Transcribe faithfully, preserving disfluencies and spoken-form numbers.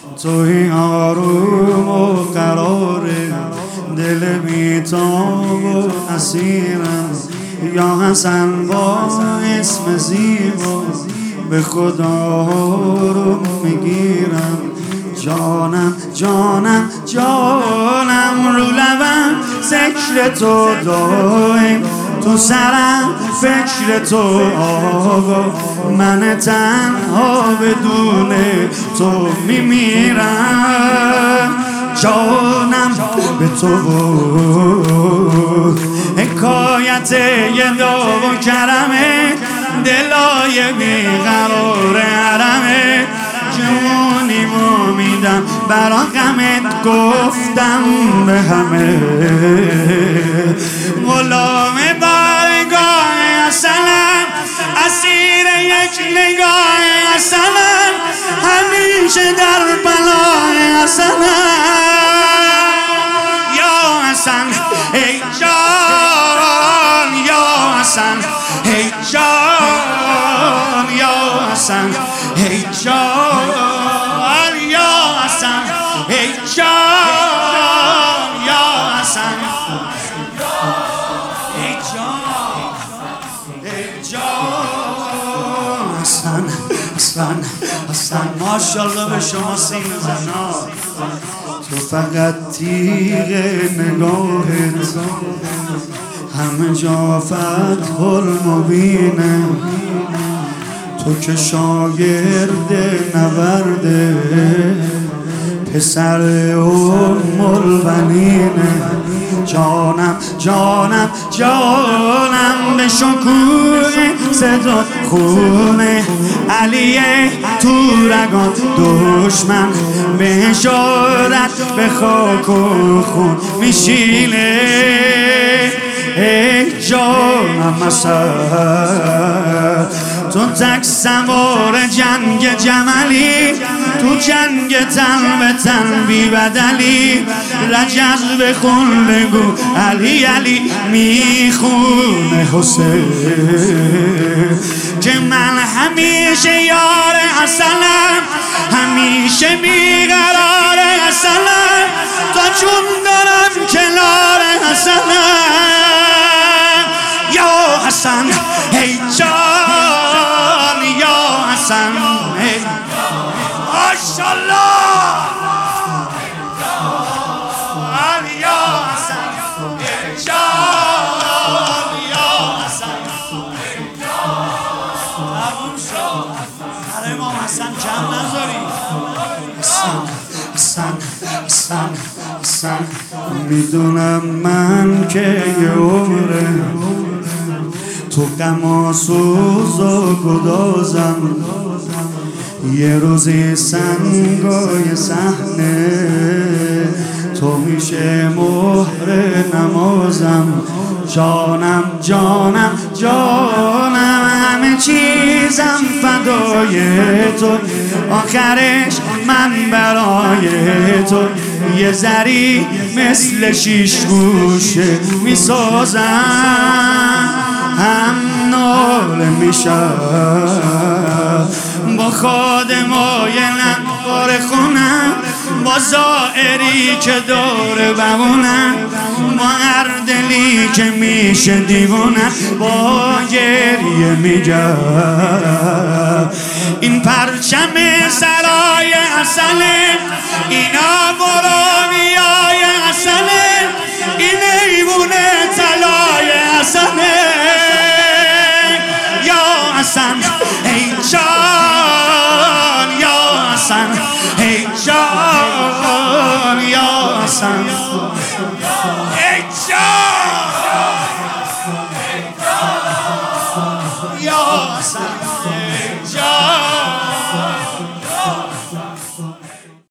توی آروم و قرار دل بیتاب و اسیرم. یا حسن با اسم زیبا به خدا رو میگیرم. جانم جانم جانم رو لبم ذکر تو دایم، تو سرم فکر تو آقا. من تنها بدون تو میمیرم. جانم به تو بود حکایت یه داو و کرمه، دلای بیقرار حرمه. جونیمو میدم برا غمت، گفتم به همه غلام بارگاه اصلم، اسیر یک نگاه اصلم، همیشه در بلای اصلم. یا حسن ای جان، یا حسن ای جان، یا حسن ای جان، یا حسن ای جان، یا حسن ای جان، ای جان. حسن حسن حسن ماشاءالله به شما سین زنا. تو فقط تیغ نگاهت همه جا فتح المبینه. تو که شاگرد نورده پسر ام البنینه. جانم جانم جانم به شکوه صدا خونه علیه تو رگان دشمن، به اشارت به خاک و خون میشینه. ای جانم مثل تو تک سوار جنگ جملی، تو جنگ تن به تن بی بدلی. رجز بخون بگو علی علی میخونه حسین، که من همیشه یار حسنم، همیشه بیقرار حسنم. تا چون دارم کنار حسنم. یا حسن ای جان، یا حسن ای ماشاءالله. یا حسن ای جان، یا حسن ای جان. هر امام حسن کم نذاری. حسن حسن حسن حسن میدونم من که یه عمره تو غم‌آسوز و گدازم. یه روزی سنگای صحنه تو میشه مهر نمازم. جانم جانم جانم همه چیزم فدای تو، آخرش من برای تو یه ذری مثل شیش گوشه میسازم. هم ناله میشم با خادمای نمبار خونم، با زائری که دور بمونم، با هر دلی که میشه دیوونم. با گریه میگم این پرچم سرای حسنه، اینا برامیای حسنه، این ایوونه طلای حسنه. یا حسن ای جان، یا حسن ای جان، یا حسن ای جان، یا حسن